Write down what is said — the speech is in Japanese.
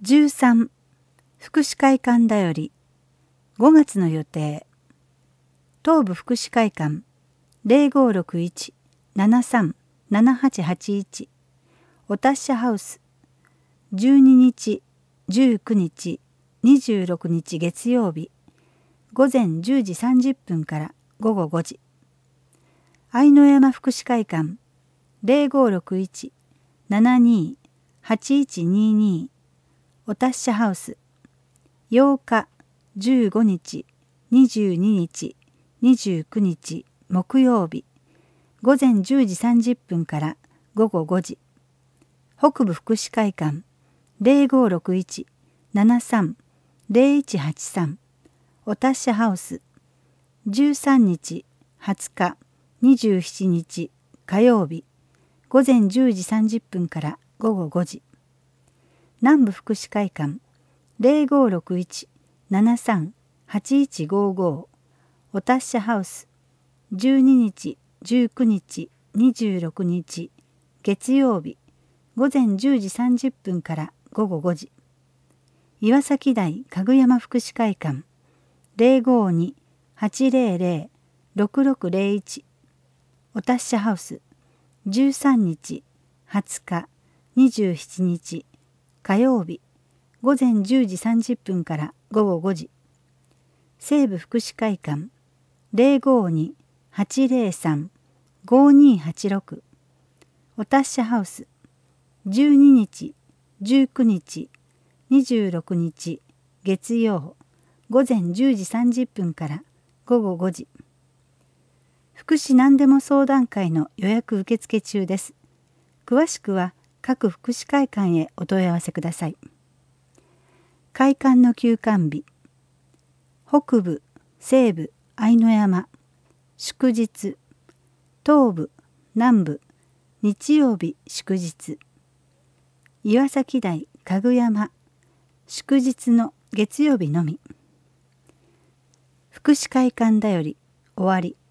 13福祉会館だより5月の予定。東部福祉会館 0561-73-7881 お達者ハウス12日、19日、26日月曜日午前10時30分から午後5時。愛の山福祉会館 0561-72-8122 お達者ハウス8日、15日、22日、29日木曜日午前10時30分から午後5時。北部福祉会館 0561-73-0183 お達者ハウス13日、20日、27日火曜日午前10時30分から午後5時。南部福祉会館 0561-73-8155 お達者ハウス12日、19日、26日月曜日午前10時30分から午後5時。岩崎台かぐやま福祉会館 0528006601 お達者ハウス13日、20日、27日火曜日午前10時30分から午後5時。西部福祉会館 052803-5286 お達者ハウス12日、19日、26日月曜午前10時30分から午後5時。福祉何でも相談会の予約受付中です。詳しくは各福祉会館へお問い合わせください。会館の休館日。北部、西部、愛の山、祝日。東部、南部、日曜日祝日。岩崎台かぐやま、祝日の月曜日のみ。福祉会館だより終わり。